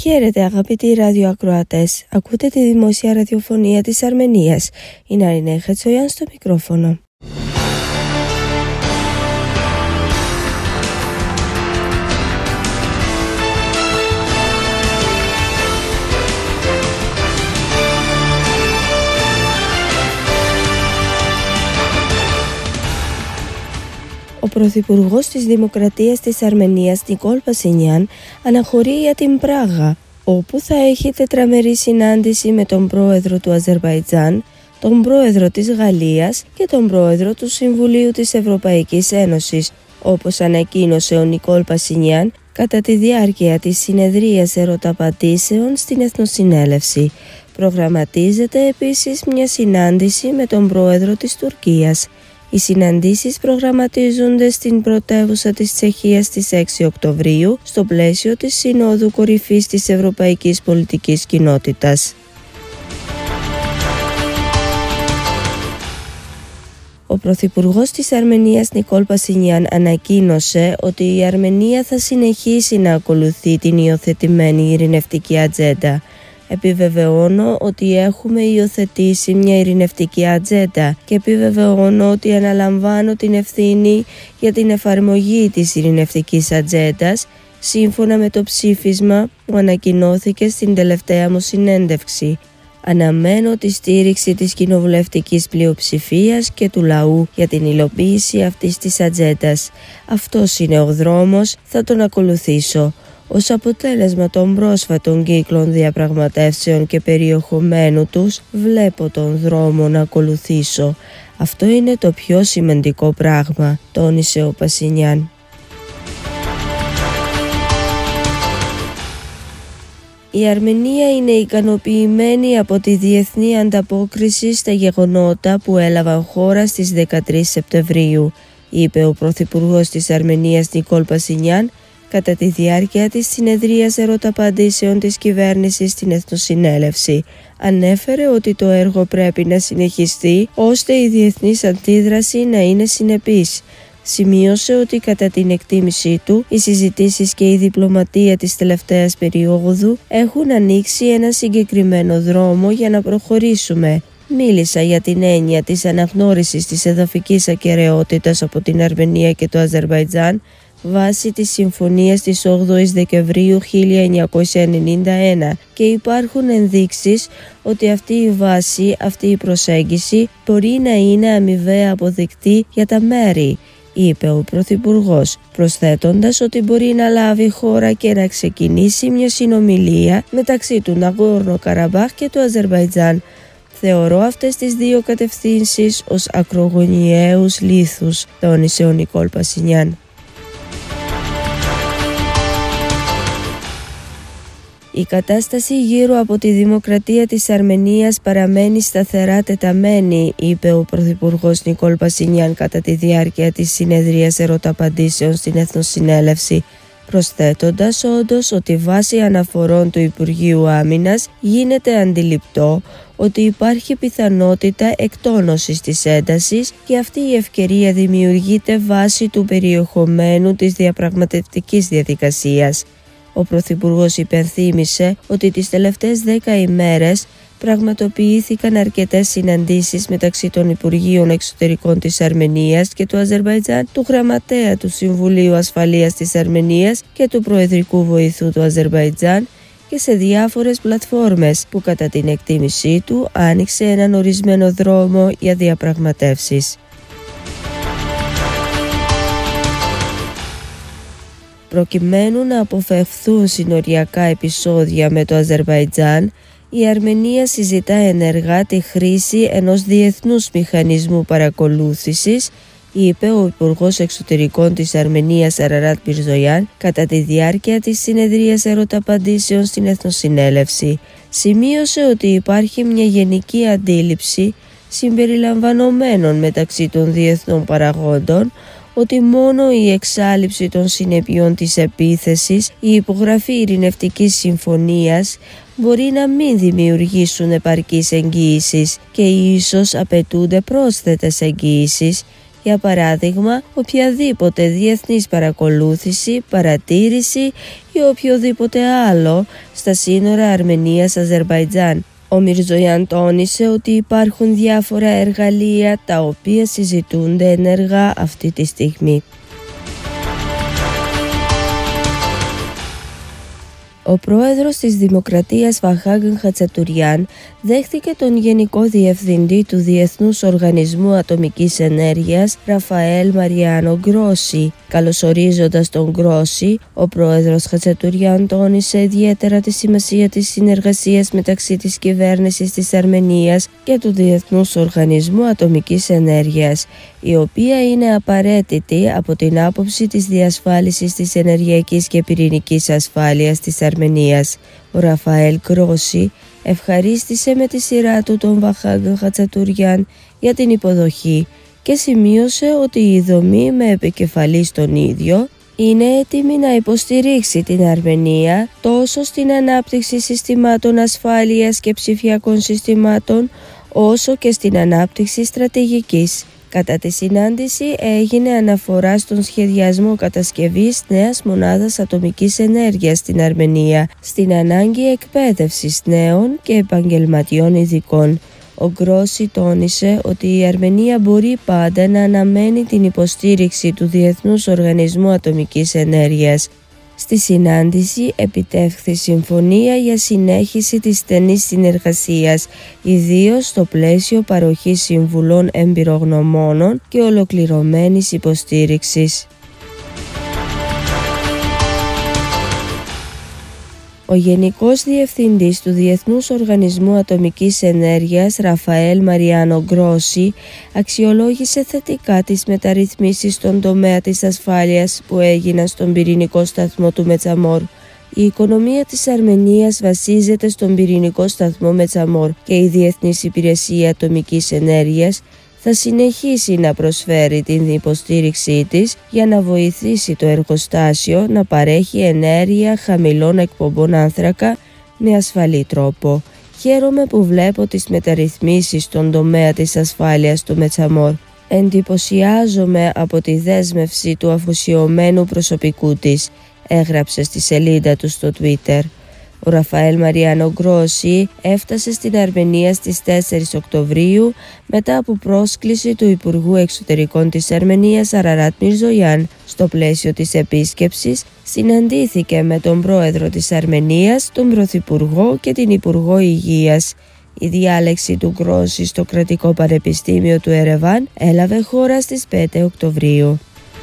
Χαίρετε αγαπητοί ραδιοακροατές, ακούτε τη δημόσια ραδιοφωνία της Αρμενίας. Είναι Αρινέ Χετσογιάν στο μικρόφωνο. Ο Πρωθυπουργός της Δημοκρατίας της Αρμενίας, Νικόλ Πασινιάν, αναχωρεί για την Πράγα, όπου θα έχει τετραμερή συνάντηση με τον πρόεδρο του Αζερβαϊτζάν, τον πρόεδρο της Γαλλίας και τον πρόεδρο του Συμβουλίου της Ευρωπαϊκής Ένωσης, όπως ανακοίνωσε ο Νικόλ Πασινιάν κατά τη διάρκεια της συνεδρίας ερωταπαντήσεων στην Εθνοσυνέλευση. Προγραμματίζεται επίσης μια συνάντηση με τον πρόεδρο της Τουρκίας. Οι συναντήσεις προγραμματίζονται στην πρωτεύουσα της Τσεχίας στις 6 Οκτωβρίου στο πλαίσιο της Συνόδου Κορυφής της Ευρωπαϊκής Πολιτικής Κοινότητας. Ο Πρωθυπουργός της Αρμενίας Νικόλ Πασινιάν ανακοίνωσε ότι η Αρμενία θα συνεχίσει να ακολουθεί την υιοθετημένη ειρηνευτική ατζέντα. Επιβεβαιώνω ότι έχουμε υιοθετήσει μια ειρηνευτική ατζέντα και επιβεβαιώνω ότι αναλαμβάνω την ευθύνη για την εφαρμογή της ειρηνευτικής ατζέντας σύμφωνα με το ψήφισμα που ανακοινώθηκε στην τελευταία μου συνέντευξη. Αναμένω τη στήριξη της κοινοβουλευτικής πλειοψηφίας και του λαού για την υλοποίηση αυτής της ατζέντας. Αυτός είναι ο δρόμος, θα τον ακολουθήσω. Ως αποτέλεσμα των πρόσφατων κύκλων διαπραγματεύσεων και περιεχομένου τους, βλέπω τον δρόμο να ακολουθήσω. Αυτό είναι το πιο σημαντικό πράγμα, τόνισε ο Πασινιάν. Η Αρμενία είναι ικανοποιημένη από τη διεθνή ανταπόκριση στα γεγονότα που έλαβαν χώρα στις 13 Σεπτεμβρίου, είπε ο Πρωθυπουργός της Αρμενίας Νικόλ Πασινιάν κατά τη διάρκεια της συνεδρίας ερωταπαντήσεων της κυβέρνησης στην Εθνοσυνέλευση. Ανέφερε ότι το έργο πρέπει να συνεχιστεί ώστε η διεθνής αντίδραση να είναι συνεπής. Σημείωσε ότι κατά την εκτίμησή του, οι συζητήσεις και η διπλωματία της τελευταίας περίοδου έχουν ανοίξει ένα συγκεκριμένο δρόμο για να προχωρήσουμε. Μίλησα για την έννοια της αναγνώρισης της εδαφικής ακεραιότητας από την Αρμενία και το Αζερβαϊτζάν βάσει της Συμφωνίας της 8ης Δεκεμβρίου 1991 και υπάρχουν ενδείξεις ότι αυτή η βάση, αυτή η προσέγγιση μπορεί να είναι αμοιβαία αποδεκτή για τα μέρη, είπε ο Πρωθυπουργός, προσθέτοντας ότι μπορεί να λάβει χώρα και να ξεκινήσει μια συνομιλία μεταξύ του Ναγκόρνο Καραμπάχ και του Αζερβαϊτζάν. Θεωρώ αυτές τις δύο κατευθύνσεις ως ακρογωνιαίους λίθους, τόνισε ο Νικόλ Πασινιάν. Η κατάσταση γύρω από τη δημοκρατία της Αρμενίας παραμένει σταθερά τεταμένη, είπε ο Πρωθυπουργός Νικόλ Πασινιάν κατά τη διάρκεια της συνεδρίας ερωταπαντήσεων στην Εθνοσυνέλευση, προσθέτοντας όντως ότι βάσει αναφορών του Υπουργείου Άμυνας γίνεται αντιληπτό ότι υπάρχει πιθανότητα εκτόνωσης της έντασης και αυτή η ευκαιρία δημιουργείται βάσει του περιεχομένου της διαπραγματευτικής διαδικασίας. Ο Πρωθυπουργός υπενθύμησε ότι τις τελευταίες 10 ημέρες πραγματοποιήθηκαν αρκετές συναντήσεις μεταξύ των Υπουργείων Εξωτερικών της Αρμενίας και του Αζερβαϊτζάν, του Γραμματέα του Συμβουλίου Ασφαλείας της Αρμενίας και του Προεδρικού Βοηθού του Αζερβαϊτζάν και σε διάφορες πλατφόρμες που κατά την εκτίμησή του άνοιξε έναν ορισμένο δρόμο για διαπραγματεύσεις. Προκειμένου να αποφευχθούν συνοριακά επεισόδια με το Αζερβαϊτζάν, η Αρμενία συζητά ενεργά τη χρήση ενός διεθνούς μηχανισμού παρακολούθησης, είπε ο Υπουργός Εξωτερικών της Αρμενίας Αραράτ Μιρζογιάν κατά τη διάρκεια της συνεδρίας ερωταπαντήσεων στην Εθνοσυνέλευση. Σημείωσε ότι υπάρχει μια γενική αντίληψη συμπεριλαμβανομένων μεταξύ των διεθνών παραγόντων ότι μόνο η εξάλειψη των συνεπειών της επίθεσης, η υπογραφή ειρηνευτικής συμφωνίας μπορεί να μην δημιουργήσουν επαρκείς εγγύησεις και ίσως απαιτούνται πρόσθετες εγγύησεις, για παράδειγμα οποιαδήποτε διεθνής παρακολούθηση, παρατήρηση ή οποιοδήποτε άλλο στα σύνορα Αρμενίας-Αζερβαϊτζάν. Ο Μιρζογιάν τόνισε ότι υπάρχουν διάφορα εργαλεία τα οποία συζητούνται ενεργά αυτή τη στιγμή. Ο πρόεδρος της Δημοκρατίας Βαχάγν Χατσατουριάν δέχτηκε τον Γενικό Διευθυντή του Διεθνούς Οργανισμού Ατομικής Ενέργειας, Ραφαέλ Μαριάνο Γκρόσι. Καλωσορίζοντας τον Γκρόσι, ο πρόεδρος Χατσατουριάν τόνισε ιδιαίτερα τη σημασία της συνεργασίας μεταξύ της κυβέρνησης της Αρμενίας και του Διεθνούς Οργανισμού Ατομικής Ενέργειας, η οποία είναι απαραίτητη από την άποψη της διασφάλισης της ενεργειακής και πυρηνικής ασφάλειας της Αρμενίας. Ο Ραφαέλ Γκρόσι ευχαρίστησε με τη σειρά του τον Βαχάγν Χατσατουριάν για την υποδοχή και σημείωσε ότι η δομή με επικεφαλής τον ίδιο είναι έτοιμη να υποστηρίξει την Αρμενία τόσο στην ανάπτυξη συστημάτων ασφάλειας και ψηφιακών συστημάτων, όσο και στην ανάπτυξη στρατηγικής. Κατά τη συνάντηση έγινε αναφορά στον σχεδιασμό κατασκευής νέας μονάδας ατομικής ενέργειας στην Αρμενία, στην ανάγκη εκπαίδευσης νέων και επαγγελματιών ειδικών. Ο Γκρόσι τόνισε ότι η Αρμενία μπορεί πάντα να αναμένει την υποστήριξη του Διεθνούς Οργανισμού Ατομικής Ενέργειας. Στη συνάντηση επιτεύχθη συμφωνία για συνέχιση της στενής συνεργασίας, ιδίως στο πλαίσιο παροχής συμβουλών εμπειρογνωμόνων και ολοκληρωμένης υποστήριξης. Ο Γενικός Διευθυντής του Διεθνούς Οργανισμού Ατομικής Ενέργειας, Ραφαέλ Μαριάνο Γκρόσι, αξιολόγησε θετικά τις μεταρρυθμίσεις στον τομέα της ασφάλειας που έγιναν στον πυρηνικό σταθμό του Μετσαμόρ. Η οικονομία της Αρμενίας βασίζεται στον πυρηνικό σταθμό Μετσαμόρ και η Διεθνής Υπηρεσία Ατομικής Ενέργειας θα συνεχίσει να προσφέρει την υποστήριξή της για να βοηθήσει το εργοστάσιο να παρέχει ενέργεια χαμηλών εκπομπών άνθρακα με ασφαλή τρόπο. Χαίρομαι που βλέπω τις μεταρρυθμίσεις στον τομέα της ασφάλειας του Μετσαμόρ. Εντυπωσιάζομαι από τη δέσμευση του αφοσιωμένου προσωπικού της, έγραψε στη σελίδα του στο Twitter. Ο Ραφαέλ Μαριάνο Γκρόσι έφτασε στην Αρμενία στις 4 Οκτωβρίου μετά από πρόσκληση του Υπουργού Εξωτερικών της Αρμενίας Αραράτ Μιρζογιάν. Στο πλαίσιο της επίσκεψης συναντήθηκε με τον πρόεδρο της Αρμενίας, τον Πρωθυπουργό και την Υπουργό Υγείας. Η διάλεξη του Γκρόσι στο Κρατικό Πανεπιστήμιο του Ερεβάν έλαβε χώρα στις 5 Οκτωβρίου.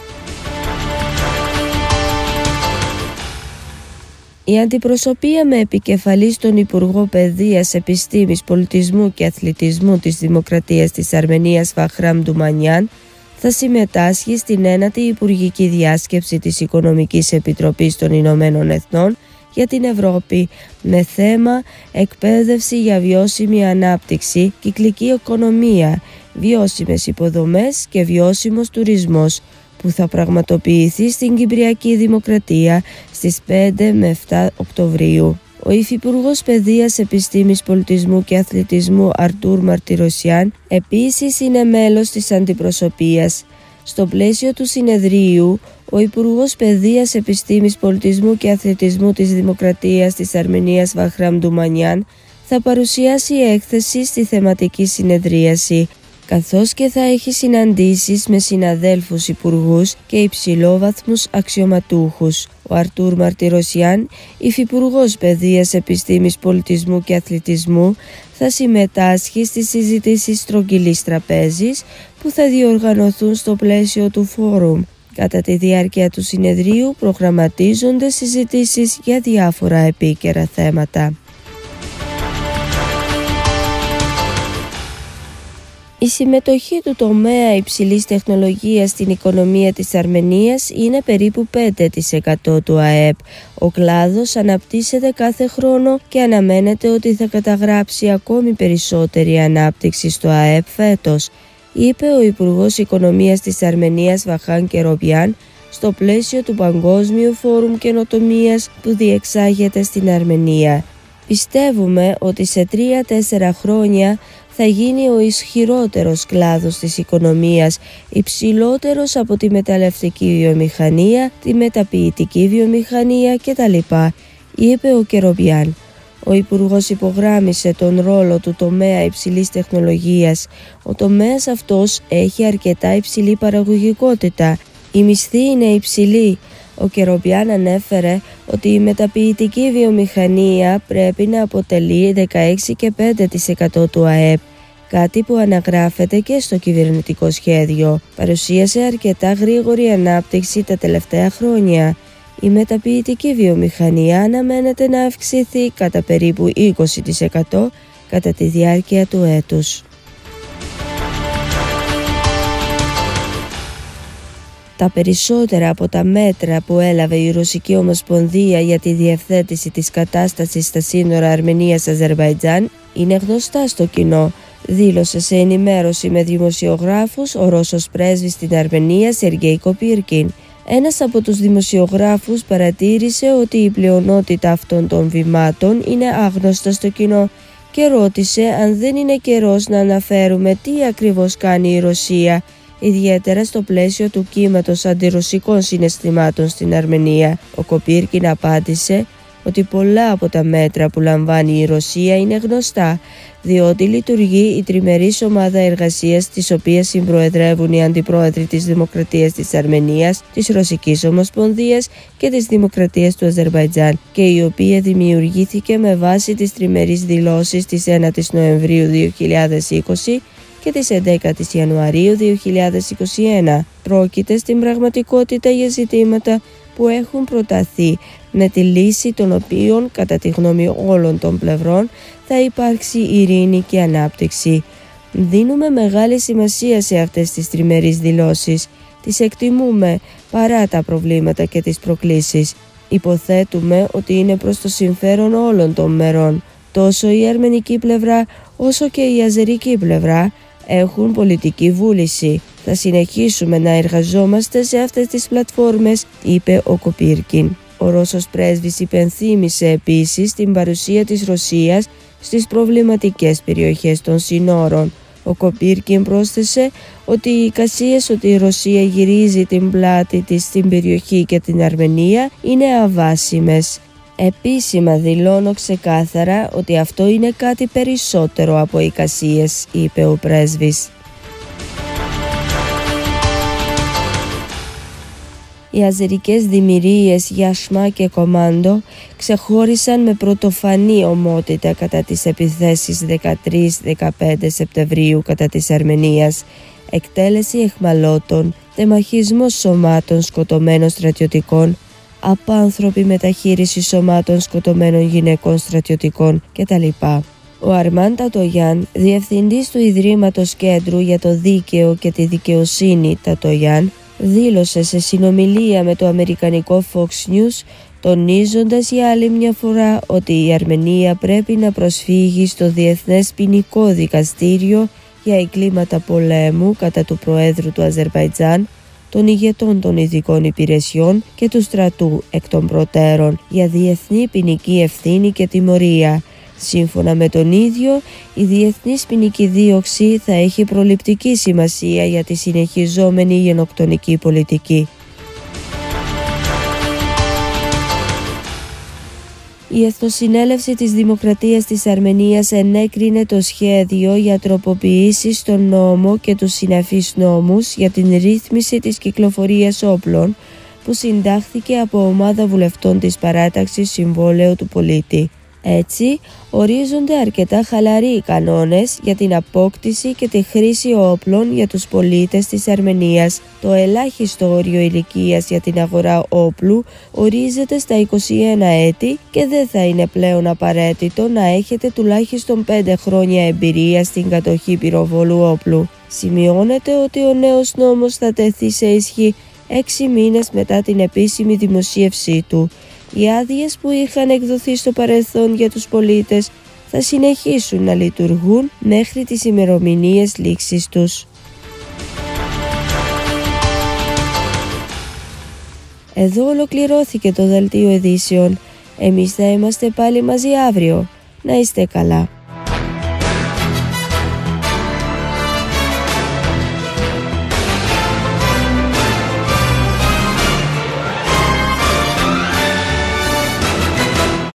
Η αντιπροσωπεία με επικεφαλής τον Υπουργό Παιδείας, Επιστήμης, Πολιτισμού και Αθλητισμού της Δημοκρατίας της Αρμενίας Βαχράμ Ντουμανιάν θα συμμετάσχει στην 9η Υπουργική Διάσκεψη της Οικονομικής Επιτροπής των Ηνωμένων Εθνών για την Ευρώπη με θέμα «Εκπαίδευση για βιώσιμη ανάπτυξη, κυκλική οικονομία, βιώσιμες υποδομές και βιώσιμος τουρισμός», που θα πραγματοποιηθεί στην Κυπριακή Δημοκρατία στις 5 με 7 Οκτωβρίου. Ο Υφυπουργός Παιδείας, Επιστήμης, Πολιτισμού και Αθλητισμού Αρτούρ Μαρτυροσιάν επίσης είναι μέλος της αντιπροσωπείας. Στο πλαίσιο του συνεδρίου, ο Υπουργός Παιδείας, Επιστήμης, Πολιτισμού και Αθλητισμού της Δημοκρατίας της Αρμενίας Βαχράμ Ντουμανιάν θα παρουσιάσει έκθεση στη θεματική συνεδρίαση, καθώς και θα έχει συναντήσεις με συναδέλφους υπουργούς και υψηλόβαθμους αξιωματούχους. Ο Αρτούρ Μαρτυροσιάν, Υφυπουργός Παιδείας, Επιστήμης, Πολιτισμού και Αθλητισμού, θα συμμετάσχει στις συζητήσεις στρογγυλής τραπέζης που θα διοργανωθούν στο πλαίσιο του φόρουμ. Κατά τη διάρκεια του συνεδρίου προγραμματίζονται συζητήσεις για διάφορα επίκαιρα θέματα. Η συμμετοχή του τομέα υψηλής τεχνολογίας στην οικονομία της Αρμενίας είναι περίπου 5% του ΑΕΠ. Ο κλάδος αναπτύσσεται κάθε χρόνο και αναμένεται ότι θα καταγράψει ακόμη περισσότερη ανάπτυξη στο ΑΕΠ φέτος, είπε ο Υπουργός Οικονομίας της Αρμενίας Βαχάν Κεροβιάν στο πλαίσιο του Παγκόσμιου Φόρουμ Καινοτομίας που διεξάγεται στην Αρμενία. Πιστεύουμε ότι σε 3-4 χρόνια θα γίνει ο ισχυρότερος κλάδος της οικονομίας, υψηλότερος από τη μεταλλευτική βιομηχανία, τη μεταποιητική βιομηχανία κτλ., είπε ο Κεροπιάν. Ο Υπουργός υπογράμμισε τον ρόλο του τομέα υψηλής τεχνολογίας. Ο τομέας αυτός έχει αρκετά υψηλή παραγωγικότητα. Η μισθή είναι υψηλή. Ο Κεροπιάν ανέφερε ότι η μεταποιητική βιομηχανία πρέπει να αποτελεί 16,5% του ΑΕΠ, κάτι που αναγράφεται και στο κυβερνητικό σχέδιο. Παρουσίασε αρκετά γρήγορη ανάπτυξη τα τελευταία χρόνια. Η μεταποιητική βιομηχανία αναμένεται να αυξηθεί κατά περίπου 20% κατά τη διάρκεια του έτους. Τα περισσότερα από τα μέτρα που έλαβε η Ρωσική Ομοσπονδία για τη διευθέτηση της κατάστασης στα σύνορα Αρμενίας-Αζερβαϊτζάν είναι γνωστά στο κοινό, δήλωσε σε ενημέρωση με δημοσιογράφους ο Ρώσος πρέσβης στην Αρμενία Σεργέη Κοπίρκιν. Ένας από τους δημοσιογράφους παρατήρησε ότι η πλειονότητα αυτών των βημάτων είναι άγνωστα στο κοινό και ρώτησε αν δεν είναι καιρός να αναφέρουμε τι ακριβώς κάνει η Ρωσία, ιδιαίτερα στο πλαίσιο του κύματος αντιρωσικών συναισθημάτων στην Αρμενία. Ο Κοπίρκιν απάντησε ότι πολλά από τα μέτρα που λαμβάνει η Ρωσία είναι γνωστά, διότι λειτουργεί η τριμερής ομάδα εργασίας, της οποίας συμπροεδρεύουν οι αντιπρόεδροι της Δημοκρατίας της Αρμενίας, της Ρωσικής Ομοσπονδίας και της Δημοκρατίας του Αζερβαϊτζάν, και η οποία δημιουργήθηκε με βάση τις τριμερείς δηλώσεις της 9ης Νοεμβρίου 2020 και της 11ης Ιανουαρίου 2021. Πρόκειται στην πραγματικότητα για ζητήματα που έχουν προταθεί, με τη λύση των οποίων, κατά τη γνώμη όλων των πλευρών, θα υπάρξει ειρήνη και ανάπτυξη. Δίνουμε μεγάλη σημασία σε αυτές τις τριμερείς δηλώσεις. Τις εκτιμούμε παρά τα προβλήματα και τις προκλήσεις. Υποθέτουμε ότι είναι προς το συμφέρον όλων των μερών. Τόσο η αρμενική πλευρά όσο και η αζερική πλευρά έχουν πολιτική βούληση. Θα συνεχίσουμε να εργαζόμαστε σε αυτές τις πλατφόρμες, είπε ο Κοπίρκιν. Ο Ρώσος πρέσβης υπενθύμησε επίσης την παρουσία της Ρωσίας στις προβληματικές περιοχές των συνόρων. Ο Κοπίρκιν πρόσθεσε ότι οι εικασίες ότι η Ρωσία γυρίζει την πλάτη της στην περιοχή και την Αρμενία είναι αβάσιμες. Επίσημα δηλώνω ξεκάθαρα ότι αυτό είναι κάτι περισσότερο από εικασίες, είπε ο πρέσβης. Οι αζερικές δημιουργίες Γιασμά και Κομάντο ξεχώρισαν με πρωτοφανή ομότητα κατά τις επιθέσεις 13-15 Σεπτεμβρίου κατά της Αρμενίας, εκτέλεση εχμαλώτων, τεμαχισμός σωμάτων σκοτωμένων στρατιωτικών, απάνθρωπη μεταχείριση σωμάτων σκοτωμένων γυναικών στρατιωτικών κτλ. Ο Αρμάν Τατογιάν, διευθυντής του Ιδρύματος Κέντρου για το Δίκαιο και τη Δικαιοσύνη Τατογιάν, δήλωσε σε συνομιλία με το αμερικανικό Fox News, τονίζοντας για άλλη μια φορά ότι η Αρμενία πρέπει να προσφύγει στο Διεθνές Ποινικό Δικαστήριο για εγκλήματα πολέμου κατά του Προέδρου του Αζερβαϊτζάν, των ηγετών των ειδικών υπηρεσιών και του στρατού εκ των προτέρων για διεθνή ποινική ευθύνη και τιμωρία. Σύμφωνα με τον ίδιο, η διεθνής ποινική δίωξη θα έχει προληπτική σημασία για τη συνεχιζόμενη γενοκτονική πολιτική. Η Εθνοσυνέλευση της Δημοκρατίας της Αρμενίας ενέκρινε το σχέδιο για τροποποιήσεις στον νόμο και τους συναφείς νόμους για την ρύθμιση της κυκλοφορίας όπλων, που συντάχθηκε από ομάδα βουλευτών της παράταξης Συμβόλαιο του Πολίτη. Έτσι, ορίζονται αρκετά χαλαροί κανόνες για την απόκτηση και τη χρήση όπλων για τους πολίτες της Αρμενίας. Το ελάχιστο όριο ηλικίας για την αγορά όπλου ορίζεται στα 21 έτη και δεν θα είναι πλέον απαραίτητο να έχετε τουλάχιστον 5 χρόνια εμπειρία στην κατοχή πυροβόλου όπλου. Σημειώνεται ότι ο νέος νόμος θα τεθεί σε ισχύ 6 μήνες μετά την επίσημη δημοσίευσή του. Οι άδειες που είχαν εκδοθεί στο παρελθόν για τους πολίτες θα συνεχίσουν να λειτουργούν μέχρι τις ημερομηνίες λήξης τους. Εδώ ολοκληρώθηκε το δελτίο ειδήσεων. Εμείς θα είμαστε πάλι μαζί αύριο. Να είστε καλά.